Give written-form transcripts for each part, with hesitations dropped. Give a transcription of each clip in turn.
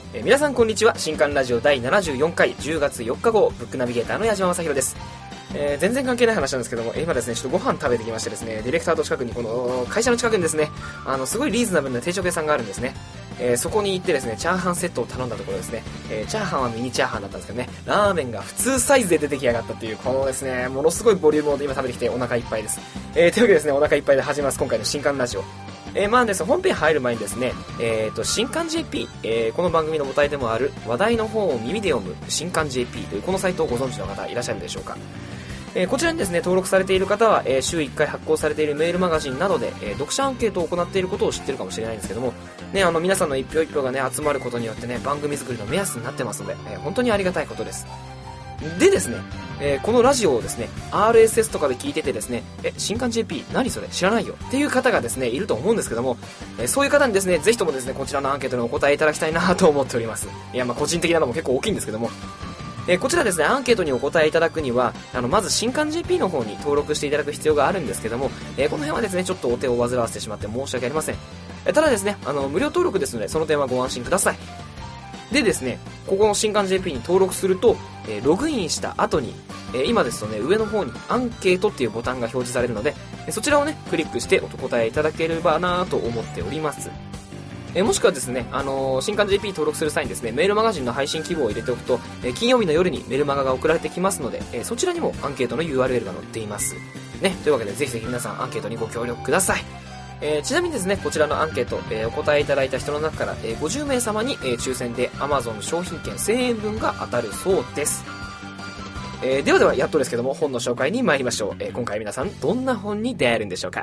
皆さんこんにちは。新刊ラジオ第74回10月4日号ブックナビゲーターの矢島正宏です。全然関係ない話なんですけども、今ですね、ちょっとご飯食べてきましてですね、ディレクターと近くにこの会社の近くにですね、すごいリーズナブルな定食屋さんがあるんですね。そこに行ってですね、チャーハンセットを頼んだところですね、チャーハンはミニチャーハンだったんですけどね、ラーメンが普通サイズで出てきやがったっていう、このですね、ものすごいボリュームを今食べてきてお腹いっぱいです。というわけでですね、お腹いっぱいで始めます今回の新刊ラジオ。まあですね、本編入る前にですね、新刊 JP、この番組の母体でもある話題の本を耳で読む新刊 JP というこのサイトをご存知の方いらっしゃるでしょうか。こちらにですね、登録されている方は、週1回発行されているメールマガジンなどで、読者アンケートを行っていることを知っているかもしれないんですけども、ね、皆さんの一票一票がね、集まることによってね、番組作りの目安になってますので、本当にありがたいことです。でですね、このラジオをですね、RSS とかで聞いててですね、新刊 JP 何それ知らないよっていう方がですね、いると思うんですけども、そういう方にですね、ぜひともですね、こちらのアンケートにお答えいただきたいなと思っております。いや、まあ個人的なのも結構大きいんですけども、こちらですね、アンケートにお答えいただくには、まず新刊 JP の方に登録していただく必要があるんですけども、この辺はですね、ちょっとお手を煩わせてしまって申し訳ありません。ただですね、無料登録ですので、その点はご安心ください。でですね、ここの新刊 JP に登録すると、ログインした後に、今ですとね、上の方にアンケートっていうボタンが表示されるので、そちらをね、クリックしてお答えいただければなと思っております。もしくはですね、新刊 JP 登録する際にですね、メールマガジンの配信希望を入れておくと、金曜日の夜にメルマガが送られてきますので、そちらにもアンケートの URL が載っています。ね、というわけでぜひぜひ皆さんアンケートにご協力ください。ちなみにですね、こちらのアンケート、お答えいただいた人の中から、50名様に、抽選で Amazon 商品券1000円分が当たるそうです。ではやっとですけども、本の紹介に参りましょう。今回皆さんどんな本に出会えるんでしょうか。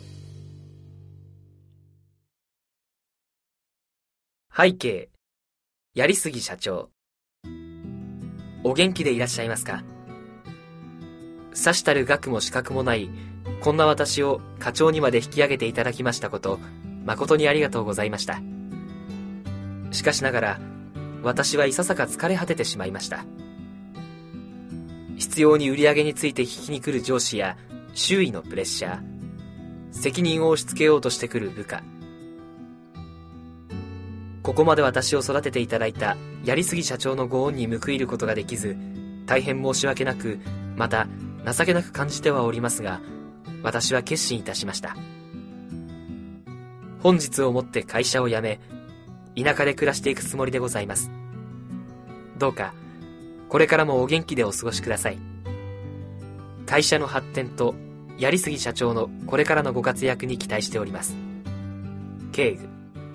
背景、やりすぎ社長。お元気でいらっしゃいますか。さしたる学も資格もないこんな私を課長にまで引き上げていただきましたこと、誠にありがとうございました。しかしながら、私はいささか疲れ果ててしまいました。必要に売り上げについて聞きに来る上司や、周囲のプレッシャー、責任を押し付けようとしてくる部下。ここまで私を育てていただいたやりすぎ社長のご恩に報いることができず、大変申し訳なく、また情けなく感じてはおりますが、私は決心いたしました。本日をもって会社を辞め、田舎で暮らしていくつもりでございます。どうか、これからもお元気でお過ごしください。会社の発展と、やりすぎ社長のこれからのご活躍に期待しております。敬具。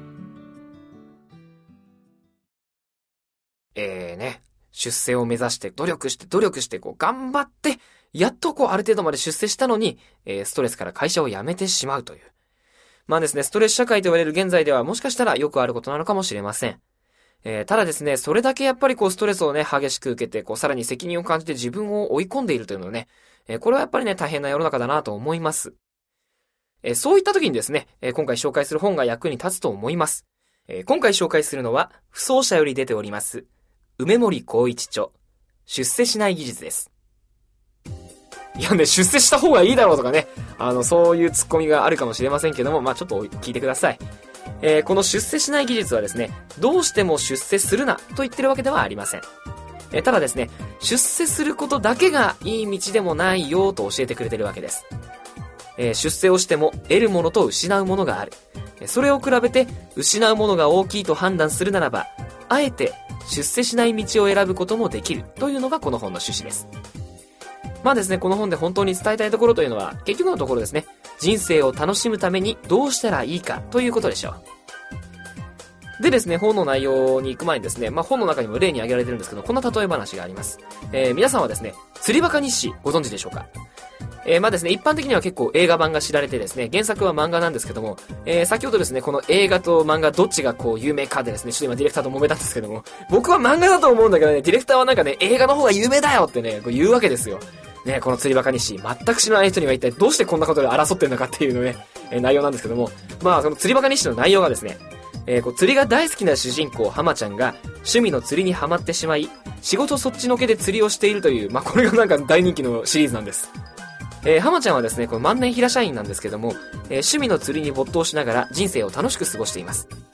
出世を目指して努力してこう頑張って、やっとこうある程度まで出世したのに、ストレスから会社を辞めてしまうという。まあですね、ストレス社会と言われる現在ではもしかしたらよくあることなのかもしれません。ただですね、それだけやっぱりこうストレスをね、激しく受けて、こうさらに責任を感じて自分を追い込んでいるというのはね、これはやっぱりね、大変な世の中だなと思います。そういった時にですね、今回紹介する本が役に立つと思います。今回紹介するのは、不走者より出ております、梅森光一著、出世しない技術です。いやね、出世した方がいいだろうとかね、そういうツッコミがあるかもしれませんけども、まあちょっと聞いてください。この出世しない技術はですね、どうしても出世するなと言ってるわけではありません。ただですね、出世することだけがいい道でもないよと教えてくれてるわけです。出世をしても得るものと失うものがある。それを比べて失うものが大きいと判断するならば、あえて出世しない道を選ぶこともできるというのがこの本の趣旨です。まあですね、この本で本当に伝えたいところというのは、結局のところですね、人生を楽しむためにどうしたらいいかということでしょう。でですね、本の内容に行く前にですね、まあ本の中にも例に挙げられてるんですけど、こんな例え話があります。皆さんはですね、釣りバカ日誌ご存知でしょうか。まあですね、一般的には結構映画版が知られてですね、原作は漫画なんですけども、先ほどですね、この映画と漫画どっちがこう有名かでですね、ちょっと今ディレクターと揉めたんですけども、僕は漫画だと思うんだけどね、ディレクターはなんかね、映画の方が有名だよってね、こう言うわけですよ。ね、この釣りバカ日誌、全く知らない人には一体どうしてこんなことで争ってるのかっていうのね、内容なんですけども、まあその釣りバカ日誌の内容がですね、こう釣りが大好きな主人公浜ちゃんが趣味の釣りにハマってしまい、仕事そっちのけで釣りをしているという、まあこれがなんか大人気のシリーズなんです。浜ちゃんはですね、この万年平社員なんですけども、趣味の釣りに没頭しながら人生を楽しく過ごしています。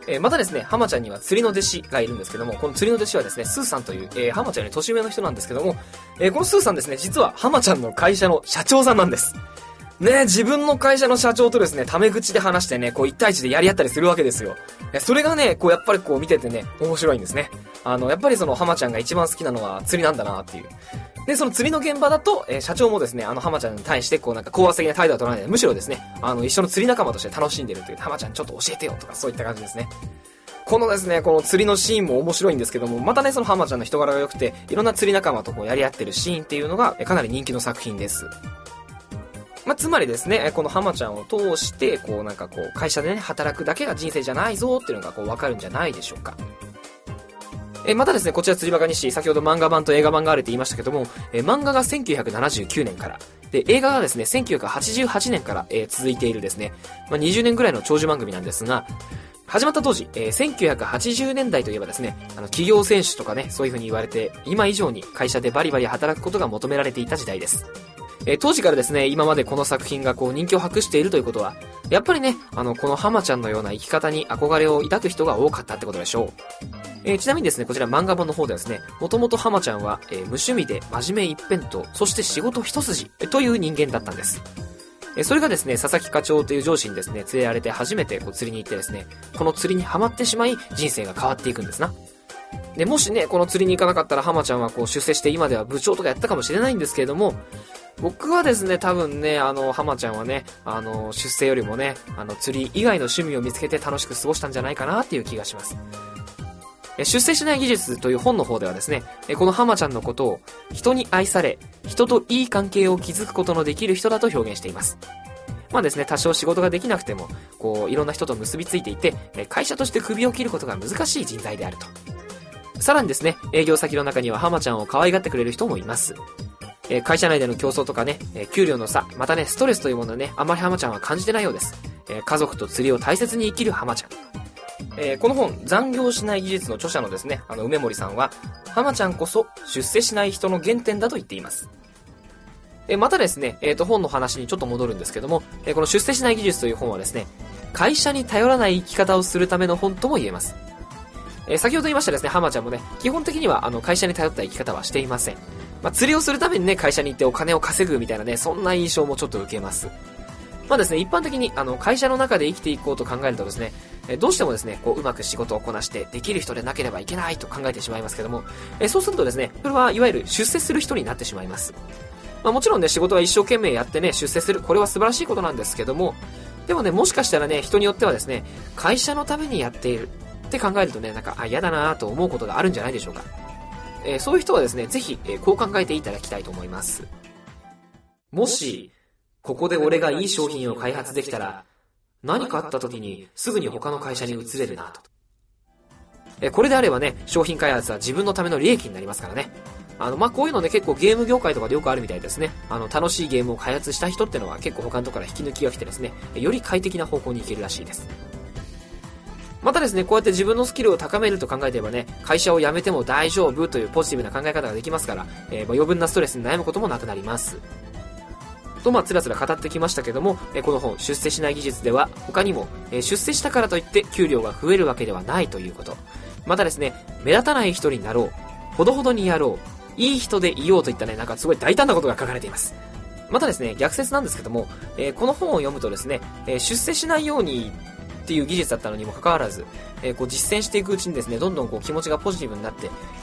またですね、浜ちゃんには釣りの弟子がいるんですけども、この釣りの弟子はですね、スーさんという、浜ちゃんより年上の人なんですけども、このスーさんですね、実は浜ちゃんの会社の社長さんなんです。ね、自分の会社の社長とですね、タメ口で話してね、こう一対一でやり合ったりするわけですよ。それがね、こうやっぱりこう見ててね、面白いんですね。やっぱりその浜ちゃんが一番好きなのは釣りなんだなっていう。で、その釣りの現場だと、社長もですね、浜ちゃんに対してこうなんか高圧的な態度は取らないで、むしろですね、一緒の釣り仲間として楽しんでるという、浜ちゃんちょっと教えてよとかそういった感じですね。このですね、この釣りのシーンも面白いんですけども、またね、その浜ちゃんの人柄が良くて、いろんな釣り仲間とこうやり合ってるシーンっていうのが、かなり人気の作品です。つまりですね、この浜ちゃんを通して、こうなんかこう、会社でね、働くだけが人生じゃないぞっていうのがこう、わかるんじゃないでしょうか。またですね、こちら釣りバカ日誌、先ほど漫画版と映画版があるって言いましたけども、漫画が1979年から、で、映画がですね、1988年から、続いているですね、20年ぐらいの長寿番組なんですが、始まった当時、1980年代といえばですね、企業選手とかね、そういう風に言われて、今以上に会社でバリバリ働くことが求められていた時代です。当時からですね、今までこの作品がこう人気を博しているということは、やっぱりね、この浜ちゃんのような生き方に憧れを抱く人が多かったってことでしょう。ちなみにですね、こちら漫画版の方ではですね、もともと浜ちゃんは、無趣味で真面目一辺倒、そして仕事一筋、という人間だったんです。それがですね、佐々木課長という上司にですね、連れられて初めてこう釣りに行ってですね、この釣りにハマってしまい、人生が変わっていくんですな。で、もしね、この釣りに行かなかったら浜ちゃんはこう出世して今では部長とかやったかもしれないんですけれども、僕はですね、多分ね、浜ちゃんはね、出世よりもね、釣り以外の趣味を見つけて楽しく過ごしたんじゃないかなっていう気がします。出世しない技術という本の方ではですね、この浜ちゃんのことを人に愛され、人といい関係を築くことのできる人だと表現しています。まあですね、多少仕事ができなくても、こう、いろんな人と結びついていて、会社として首を切ることが難しい人材であると。さらにですね、営業先の中には浜ちゃんを可愛がってくれる人もいます。会社内での競争とかね、給料の差、またね、ストレスというものはね、あまり浜ちゃんは感じてないようです。家族と釣りを大切に生きる浜ちゃん。この本、残業しない技術の著者のですね、梅森さんは、浜ちゃんこそ出世しない人の原点だと言っています。またですね、本の話にちょっと戻るんですけども、この出世しない技術という本はですね、会社に頼らない生き方をするための本とも言えます。先ほど言いましたですね、浜ちゃんもね、基本的には会社に頼った生き方はしていません。釣りをするためにね、会社に行ってお金を稼ぐみたいなね、そんな印象もちょっと受けます。ですね、一般的に会社の中で生きていこうと考えるとですね、どうしてもですね、こううまく仕事をこなしてできる人でなければいけないと考えてしまいますけども、そうするとですね、それはいわゆる出世する人になってしまいます。もちろんね、仕事は一生懸命やってね、出世する、これは素晴らしいことなんですけども、でもね、もしかしたらね、人によってはですね、会社のためにやっているって考えるとね、なんか、嫌だなと思うことがあるんじゃないでしょうか。そういう人はですね、ぜひ、こう考えていただきたいと思います。もし、ここで俺がいい商品を開発できたら、何かあった時にすぐに他の会社に移れるなと。これであればね、商品開発は自分のための利益になりますからね。こういうのね、結構ゲーム業界とかでよくあるみたいですね。楽しいゲームを開発した人ってのは結構他のところから引き抜きが来てですね、より快適な方向に行けるらしいです。またですね、こうやって自分のスキルを高めると考えていればね、会社を辞めても大丈夫というポジティブな考え方ができますから、余分なストレスに悩むこともなくなります。とつらつら語ってきましたけども、この本、出世しない技術では、他にも、出世したからといって給料が増えるわけではないということ。またですね、目立たない人になろう、ほどほどにやろう、いい人でいようといったね、なんかすごい大胆なことが書かれています。またですね、逆説なんですけども、この本を読むとですね、出世しないようにっていう技術だったのにもかかわらず、こう実践していくうちにですね、どんどんこう気持ちがポジティブになって、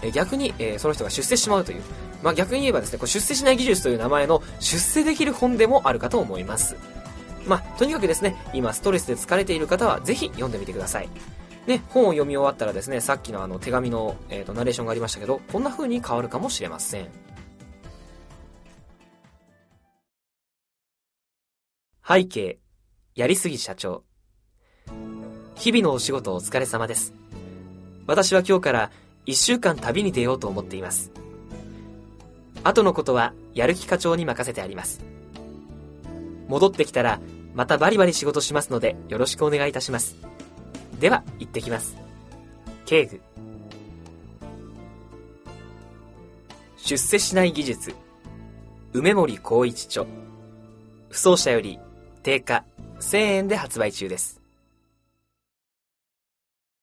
逆に、その人が出世しまうという、逆に言えばですね、こう出世しない技術という名前の出世できる本でもあるかと思います。とにかくですね、今ストレスで疲れている方はぜひ読んでみてください。で、本を読み終わったらですね、さっきの手紙の、ナレーションがありましたけど、こんな風に変わるかもしれません。背景、やりすぎ社長。日々のお仕事お疲れ様です。私は今日から1週間旅に出ようと思っています。後のことはやる気課長に任せてあります。戻ってきたらまたバリバリ仕事しますのでよろしくお願いいたします。では行ってきます。警具。出世しない技術、梅森光一著。不走者より定価1000円で発売中です。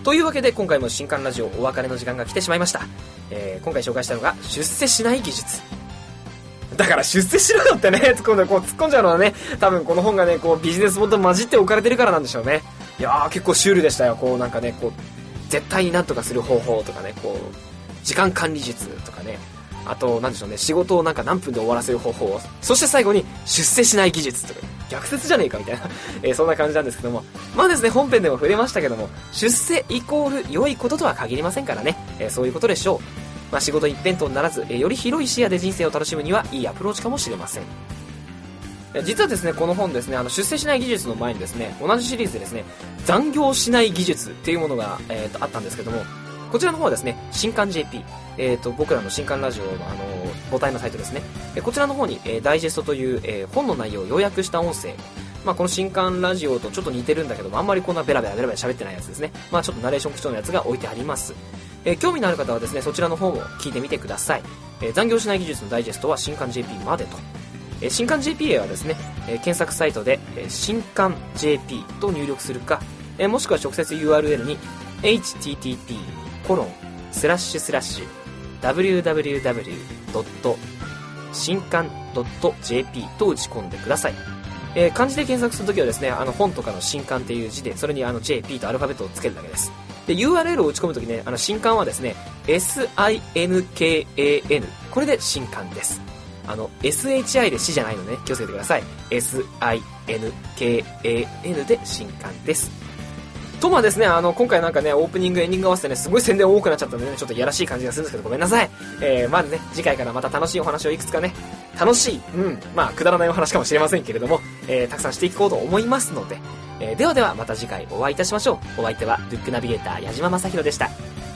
というわけで今回も新刊ラジオお別れの時間が来てしまいました。今回紹介したのが出世しない技術。だから出世しろよってね、突っ込んじゃうのはね、多分この本がね、こうビジネス本と混じって置かれてるからなんでしょうね。いやー結構シュールでしたよ。こうなんかね、こう絶対になんとかする方法とかね、こう時間管理術とかね、あとなんでしょうね、仕事をなんか何分で終わらせる方法、そして最後に出世しない技術とか、逆説じゃねえかみたいな、そんな感じなんですけども、まあですね、本編でも触れましたけども、出世イコール良いこととは限りませんからね、そういうことでしょう。まあ仕事一辺倒にならず、より広い視野で人生を楽しむにはいいアプローチかもしれません。実はですね、この本ですね、出世しない技術の前にですね、同じシリーズでですね、残業しない技術っていうものが、あったんですけども、こちらの方はですね、新刊 JP、僕らの新刊ラジオの母体のサイトですね、こちらの方に、ダイジェストという、本の内容を要約した音声、まあこの新刊ラジオとちょっと似てるんだけども、あんまりこんなベラベラ喋ってないやつですね。まあちょっとナレーション口調のやつが置いてあります。興味のある方はですね、そちらの方も聞いてみてください。残業しない技術のダイジェストは新刊 JP までと。新刊 JP へはですね、検索サイトで、新刊 JP と入力するか、もしくは直接 URL に http://www. 新刊 .jp と打ち込んでください。漢字で検索するときはですね、本とかの新刊っていう字で、それにJP とアルファベットをつけるだけです。で、URL を打ち込むときね、新刊はですね、SINKAN。これで新刊です。SHI で死じゃないのね、気をつけてください。SINKAN で新刊です。とまあですね、今回なんかね、オープニング、エンディング合わせてね、すごい宣伝多くなっちゃったんでね、ちょっとやらしい感じがするんですけど、ごめんなさい。まずね、次回からまた楽しいお話をいくつかね、楽しい、まあ、くだらないお話かもしれませんけれども、たくさんしていこうと思いますので、ではではまた次回お会いいたしましょう。お相手は、ルックナビゲーター、矢島正宏でした。